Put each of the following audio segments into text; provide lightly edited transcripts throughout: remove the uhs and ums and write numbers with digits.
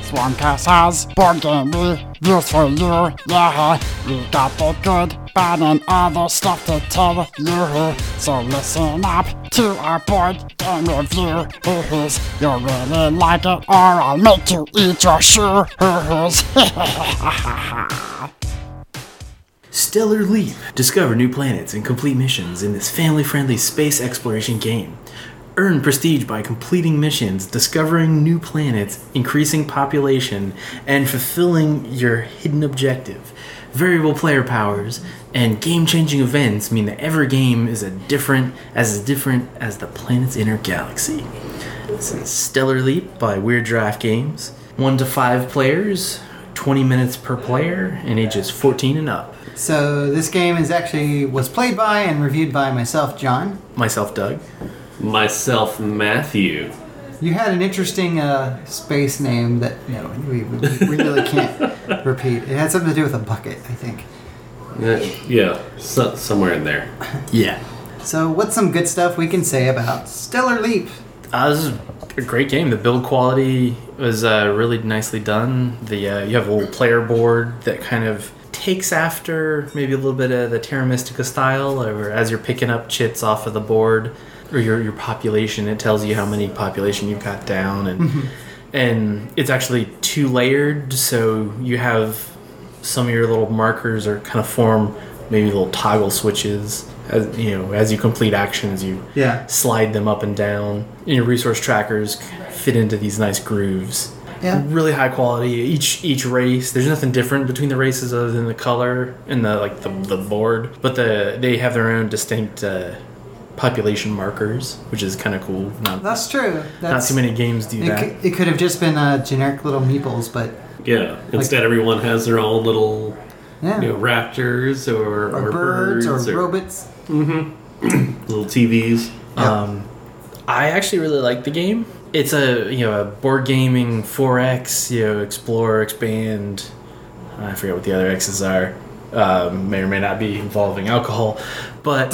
Swancast has board game reviews for you. Yeah, we got the good, bad, and other stuff to tell you. So listen up to our board game review. You'll really like it, or I'll make you eat your shoes. Stellar Leap. Discover new planets and complete missions in this family-friendly space exploration game. Earn prestige by completing missions, discovering new planets, increasing population, and fulfilling your hidden objective. Variable player powers and game-changing events mean that every game is different as the planet's inner galaxy. This is Stellar Leap by Weird Giraffe Games. 1 to 5 players, 20 minutes per player, and ages 14 and up. So this game was played by and reviewed by myself, John. Myself, Doug. Myself, Matthew. You had an interesting space name that we really can't repeat. It had something to do with a bucket, I think. Yeah, somewhere in there. Yeah. So what's some good stuff we can say about Stellar Leap? This is a great game. The build quality was really nicely done. You have a little player board that kind of takes after maybe a little bit of the Terra Mystica style, or as you're picking up chits off of the board, or your population, it tells you how many population you've got down, and it's actually 2-layered, so you have some of your little markers or kind of form maybe little toggle switches. As you complete actions, you slide them up and down, and your resource trackers fit into these nice grooves. Yeah. Really high quality. Each race, there's nothing different between the races other than the color and the board, but they have their own distinct population markers, which is kind of cool. That's true. Not too many games do that. It could have just been generic little meeples, but yeah. Instead, everyone has their own little raptors or birds or robots. Mm-hmm. Little TVs. Yep. I actually really like the game. It's a board gaming 4X, explore, expand. I forget what the other X's are. May or may not be involving alcohol, but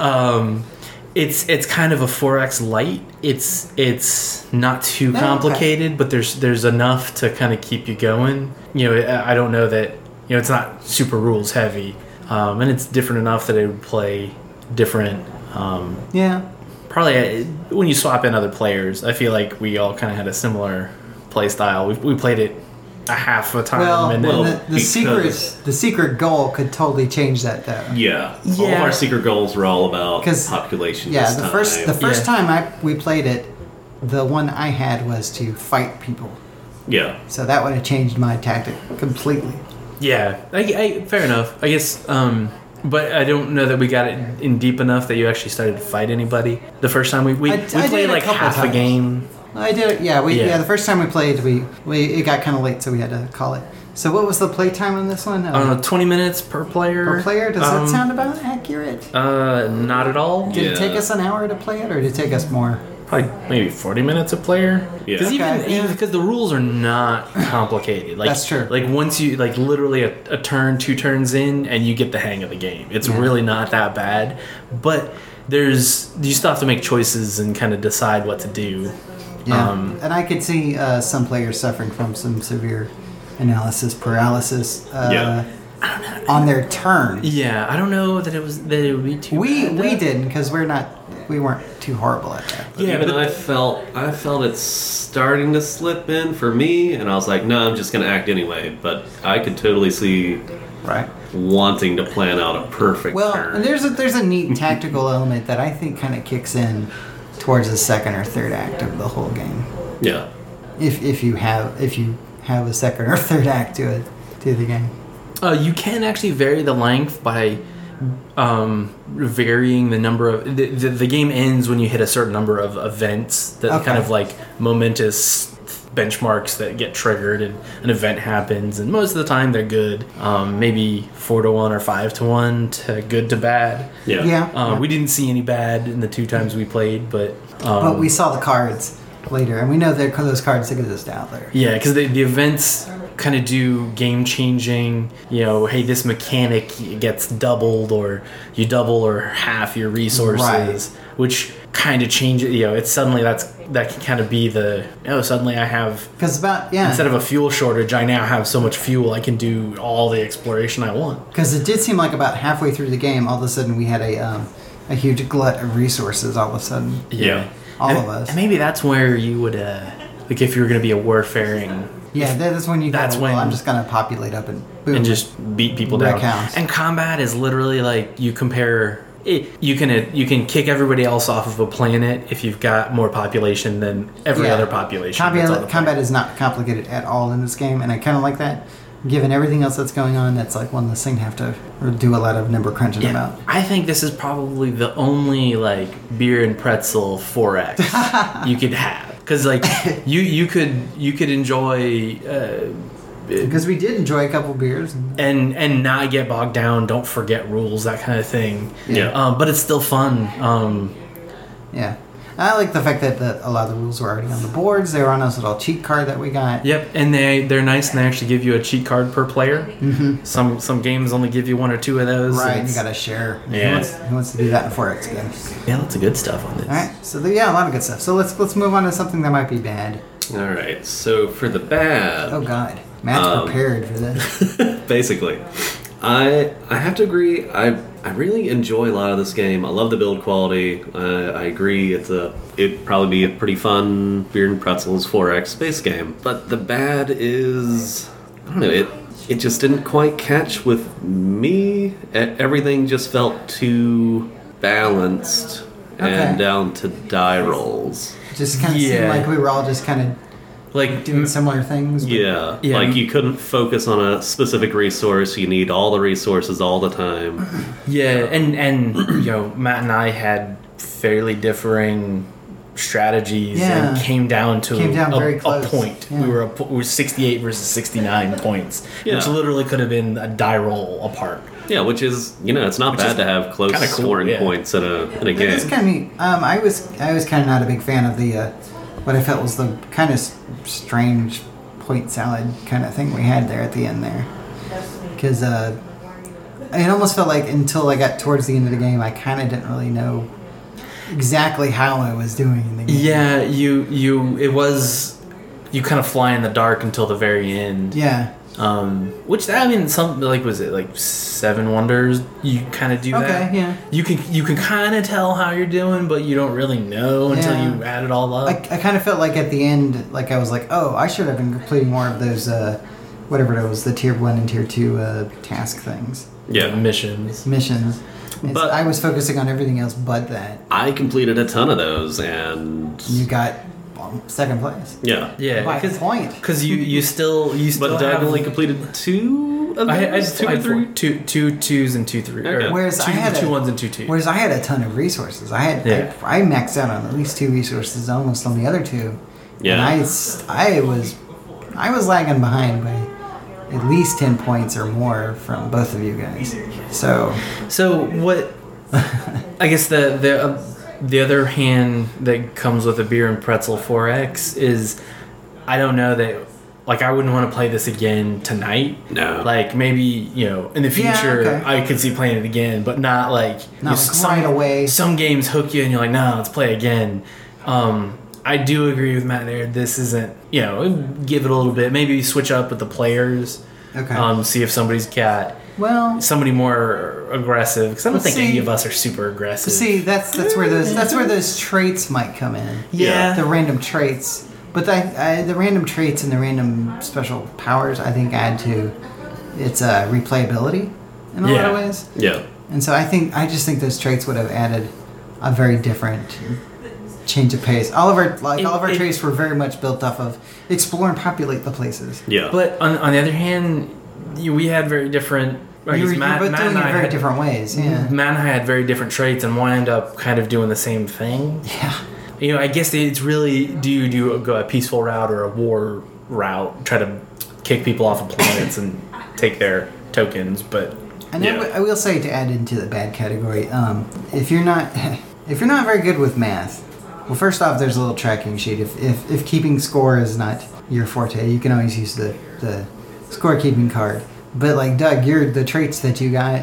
it's kind of a 4X light. It's not too complicated, but there's enough to kind of keep you going. I don't know that it's not super rules heavy, and it's different enough that it would play different. Probably when you swap in other players, I feel like we all kind of had a similar play style. We played it a half a time. The secret goal could totally change that, though. Yeah. All of our secret goals were all about population. Yeah, the first time we played it, the one I had was to fight people. Yeah. So that would have changed my tactic completely. Yeah, fair enough. I guess. But I don't know that we got it in deep enough that you actually started to fight anybody. The first time we played like half a game. I did it. Yeah, the first time we played, it got kind of late, so we had to call it. So what was the play time on this one? 20 minutes per player. Per player? Does that sound about accurate? Not at all. Did it take us an hour to play it, or did it take us more? Probably maybe 40 minutes a player. Yeah. Because the rules are not complicated. That's true. Like once you literally a turn, 2 turns in, and you get the hang of the game. It's really not that bad, but you still have to make choices and kind of decide what to do. Yeah, and I could see some players suffering from some severe analysis paralysis. On their turn. Yeah, I don't know that it would be too. We didn't, because we weren't too horrible at that. But I felt it starting to slip in for me, and I was like, no, I'm just going to act anyway. But I could totally see wanting to plan out a perfect turn. And there's a neat tactical element that I think kind of kicks in towards the second or third act of the whole game. Yeah. If you have a second or third act to the game. You can actually vary the length by varying the number of... The game ends when you hit a certain number of events that kind of like momentous benchmarks that get triggered and an event happens, and most of the time they're good. Maybe 4-1 or 5-1 to good to bad. We didn't see any bad in the 2 times we played, but we saw the cards later, and we know that those cards exist out there. Yeah, because the events kind of do game-changing, hey, this mechanic gets doubled, or you double or half your resources, which kind of change it. It's suddenly that can kind of be suddenly I have, because instead of a fuel shortage, I now have so much fuel I can do all the exploration I want. Because it did seem like about halfway through the game, all of a sudden we had a huge glut of resources. All of a sudden, all of us. And maybe that's where you would like if you were going to be a warfaring. Yeah, that's when you. I'm just gonna populate up and boom, and just beat people down. House. And combat is literally like you compare. You can kick everybody else off of a planet if you've got more population than every other population. Combat is not complicated at all in this game, and I kind of like that. Given everything else that's going on, that's like one less thing to have to do a lot of number crunching about. I think this is probably the only like beer and pretzel 4X you could have, because like you could enjoy. Because we did enjoy a couple beers and not get bogged down, don't forget rules, that kind of thing. But it's still fun. Yeah, I like the fact that a lot of the rules were already on the boards. They were on this little cheat card that we got. Yep, and they're nice, and they actually give you a cheat card per player. Mm-hmm. Some games only give you one or two of those. Right, and you got to share. Yeah. Who wants to do that in 4X games? Yeah, lots of good stuff on this. All right, so a lot of good stuff. So let's move on to something that might be bad. All right, so for the bad. Oh God. Matt's prepared for this. Basically, I have to agree. I really enjoy a lot of this game. I love the build quality. I agree. It'd probably be a pretty fun beer and pretzels 4X space game. But the bad is, I don't know. It just didn't quite catch with me. Everything just felt too balanced and down to die rolls. Just kind of seemed like we were all just kind of. Like doing similar things. Yeah, like you couldn't focus on a specific resource. You need all the resources all the time. Yeah, and Matt and I had fairly differing strategies and came down very close. A point. Yeah. We were 68 versus 69 points, which literally could have been a die roll apart. Yeah, which is it's not bad to have close scoring points in a game. It's kind of neat. I was kind of not a big fan of the. What I felt was the kind of strange point salad kind of thing we had there at the end there. Because it almost felt like until I got towards the end of the game, I kind of didn't really know exactly how I was doing in the game. Yeah, you kind of fly in the dark until the very end. Yeah. Which was it like 7 Wonders? You kind of do that. Okay, yeah. You can kind of tell how you're doing, but you don't really know until you add it all up. I kind of felt like at the end, like I was like, oh, I should have been completing more of those, whatever it was, the tier 1 and tier 2 task things. Yeah, missions. But I was focusing on everything else but that. I completed a ton of those, and you got. Second place. Yeah. By a point. Because you still. But Doug only completed 2 of those. I had 2 or 3. 2 2s and 2 3s. Okay. Whereas I had 2 1s and 2 2s. Whereas I had a ton of resources. I maxed out on at least 2 resources, almost on the other 2. Yeah. And I was lagging behind by at least 10 points or more from both of you guys. So what? I guess the other hand that comes with a beer and pretzel 4X is, I don't know that, like, I wouldn't want to play this again tonight. No. Like, maybe, in the future, I could see playing it again, but not like... right away. Some games hook you and you're like, no, let's play again. I do agree with Matt there. This isn't, give it a little bit. Maybe switch up with the players. Okay. See if somebody's got... Well, somebody more aggressive, because I don't think any of us are super aggressive. See, that's where those traits might come in. Yeah, the random traits, but the random traits and the random special powers, I think, add to its replayability in a lot of ways. Yeah, and so I just think those traits would have added a very different change of pace. All of our traits were very much built off of explore and populate the places. Yeah, but on the other hand, we had very different. Matt and I had different ways. Yeah, Matt and I had very different traits, and wound up kind of doing the same thing. Yeah, I guess it's really do you go a peaceful route or a war route? Try to kick people off of planets and take their tokens, but. And I will say, to add into the bad category, if you're not very good with math, well, first off, there's a little tracking sheet. If keeping score is not your forte, you can always use the score keeping card. But like Doug, the traits that you got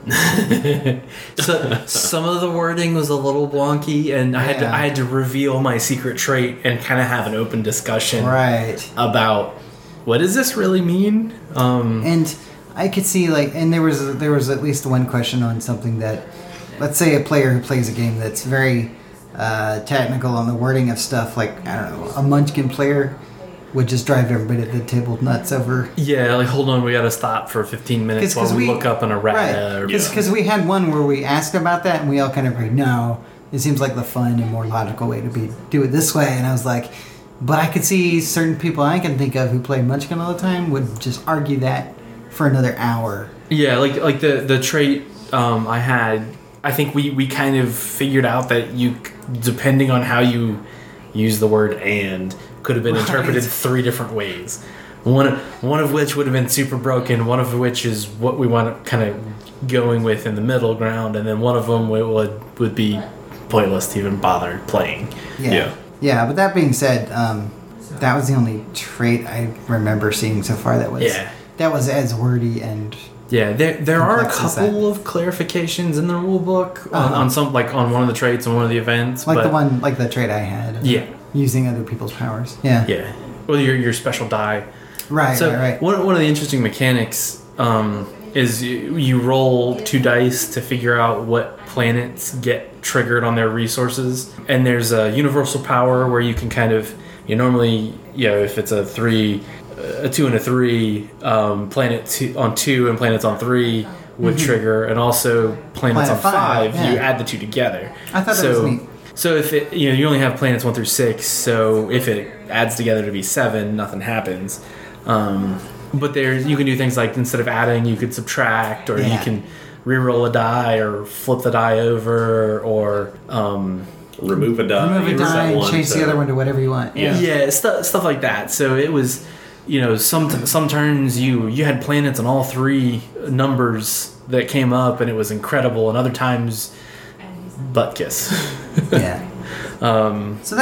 So some of the wording was a little wonky, and I had to reveal my secret trait and kind of have an open discussion Right. about what does this really mean. And I could see and there was at least one question on something that, let's say a player who plays a game that's very technical on the wording of stuff, like I don't know, a Munchkin player would just drive everybody at the table nuts over. Yeah, like hold on, we got to stop for 15 minutes while we look up an errata. Right, because we had one where we asked about that and we all kind of agreed, no, it seems like the fun and more logical way to do it this way. And I was like, but I could see certain people I can think of who play Munchkin all the time would just argue that for another hour. Yeah, like the trait I had, I think we kind of figured out that you, depending on how you use the word "and," could have been interpreted 3 different ways. One of which would have been super broken. One of which is what we want to kind of going with in the middle ground, and then one of them would be pointless to even bother playing. Yeah. But that being said, that was the only trait I remember seeing so far that was as wordy and. Yeah, there are a complex as couple of clarifications in the rule book on some, like on one of the traits and one of the events. Like the trait I had. Yeah. Using other people's powers. Yeah. Yeah. Well, your special die. Right. So right. One of the interesting mechanics is you roll 2 dice to figure out what planets get triggered on their resources, and there's a universal power where you can kind of normally if it's a 2 and a 3 planet on 2 and planets on 3 would trigger, and also planets on 5 you add the 2 together. I thought that was neat. So if it you only have planets 1 through 6, so if it adds together to be 7, nothing happens. But you can do things like, instead of adding, you could subtract, or you can re-roll a die, or flip the die over, or remove a die, and change the other one to whatever you want. Yeah, stuff like that. So it was, some turns you had planets on all 3 numbers that came up, and it was incredible, and other times, butt kiss. Yeah. So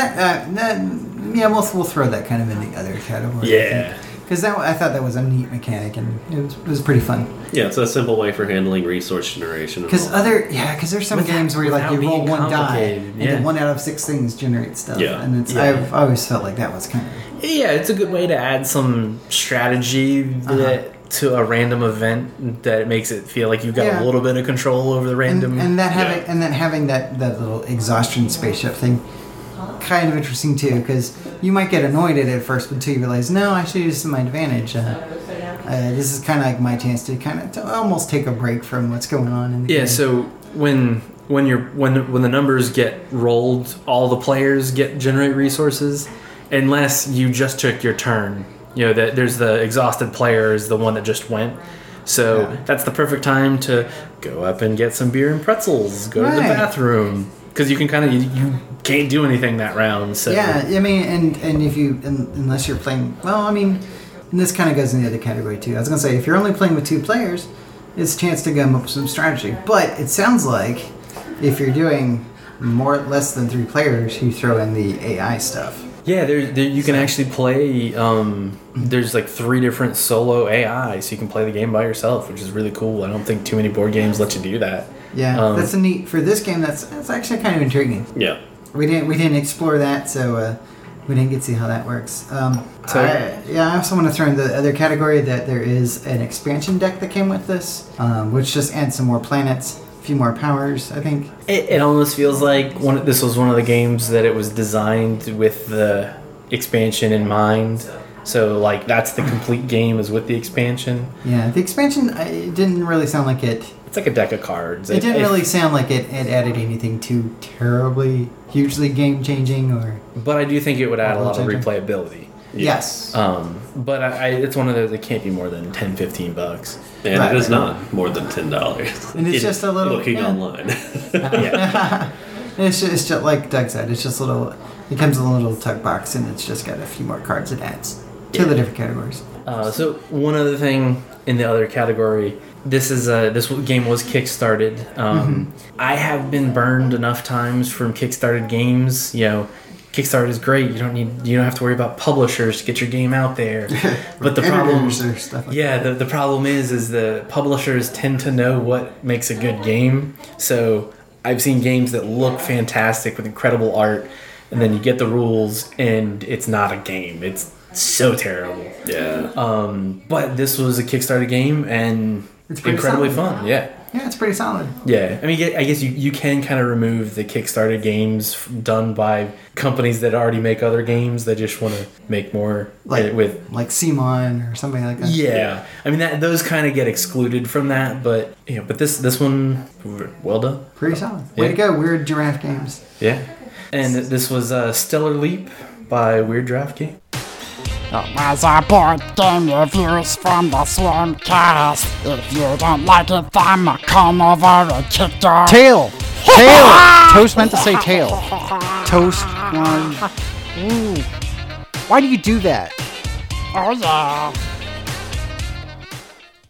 we'll throw that kind of in the other category. Yeah. Because I thought that was a neat mechanic, and it was pretty fun. Yeah, it's a simple way for handling resource generation. Because there's some games where you roll 1 die, and then 1 out of 6 things generate stuff. Yeah. And I've always felt like that was kind of... Yeah, it's a good way to add some strategy to a random event that makes it feel like you've got a little bit of control over the random... And having that little exhaustion spaceship thing, kind of interesting too, because you might get annoyed at it at first until you realize, no, I should use this to my advantage. This is kind of like my chance to almost take a break from what's going on in the game. So when the numbers get rolled, all the players generate resources, unless you just took your turn. That there's the exhausted player is the one that just went. So that's the perfect time to go up and get some beer and pretzels, go to the bathroom, because you can you can't do anything that round. So yeah, I mean, and if you unless you're playing, and this kind of goes in the other category too. I was gonna say, if you're only playing with 2 players, it's a chance to gum up some strategy. But it sounds like if you're doing less than 3 players, you throw in the AI stuff. Yeah, you can actually play. There's like 3 different solo AI, so you can play the game by yourself, which is really cool. I don't think too many board games let you do that. Yeah, that's a neat for this game. That's actually kind of intriguing. Yeah, we didn't explore that, so we didn't get to see how that works. I also want to throw in the other category that there is an expansion deck that came with this, which just adds some more planets. A few more powers, I think. It almost feels like this was one of the games that it was designed with the expansion in mind. So, that's the complete game is with the expansion. Yeah, the expansion, it didn't really sound like it... It's like a deck of cards. It didn't really sound like it added anything too terribly, hugely game-changing, or... But I do think it would add a lot of replayability. Yes. But it's one of those that can't be more than $10-15. And it is not more than $10. And it's just a little... Looking online. It's just like Doug said, it's just little... It comes in a little tug box, and it's just got a few more cards it adds to the different categories. So one other thing in the other category, this game was kickstarted. I have been burned enough times from kickstarted games. Kickstarter is great. You don't have to worry about publishers to get your game out there. But the problem, Or stuff like the problem is the publishers tend to know what makes a good game. So I've seen games that look fantastic with incredible art, and then you get the rules and it's not a game. It's so terrible. Yeah. But this was a Kickstarter game and It's pretty incredibly solid. fun. Yeah. Yeah, it's pretty solid. Yeah, I mean, I guess you can kind of remove the Kickstarter games done by companies that already make other games. They just want to make more Like with. like Simon or something like that. Yeah, I mean those kind of get excluded from that, but but this one, well done. Pretty solid. Way to go, Weird Giraffe Games. Yeah, and this was Stellar Leap by Weird Giraffe Game. Was a board game reviews from the Swarmcast. If you don't like it, then come over and kick your Tail! Tail! Toast meant to say tail. Toast. Ooh. Why do you do that? Oh yeah.